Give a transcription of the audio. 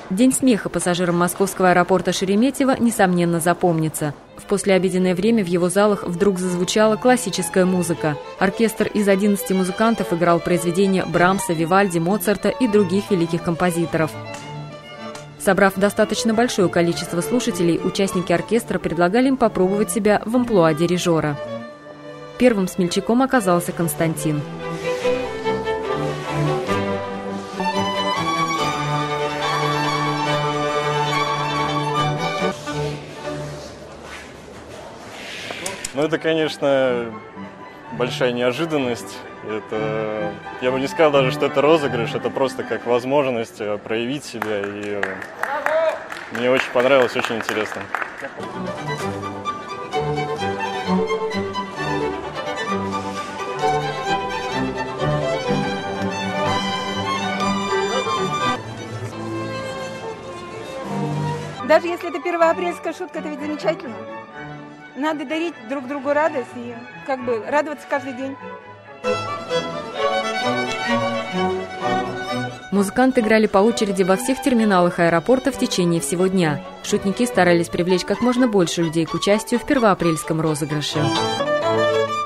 День смеха пассажирам московского аэропорта Шереметьево, несомненно, запомнится. В послеобеденное время в его залах вдруг зазвучала классическая музыка. Оркестр из 11 музыкантов играл произведения Брамса, Вивальди, Моцарта и других великих композиторов. Собрав достаточно большое количество слушателей, участники оркестра предлагали им попробовать себя в амплуа дирижера. Первым смельчаком оказался Константин. Ну, это, конечно, большая неожиданность. Я бы не сказал даже, что это розыгрыш, это просто как возможность проявить себя. И мне очень понравилось, очень интересно. Даже если это первоапрельская шутка, это ведь замечательно. Надо дарить друг другу радость и радоваться каждый день. Музыканты играли по очереди во всех терминалах аэропорта в течение всего дня. Шутники старались привлечь как можно больше людей к участию в первоапрельском розыгрыше.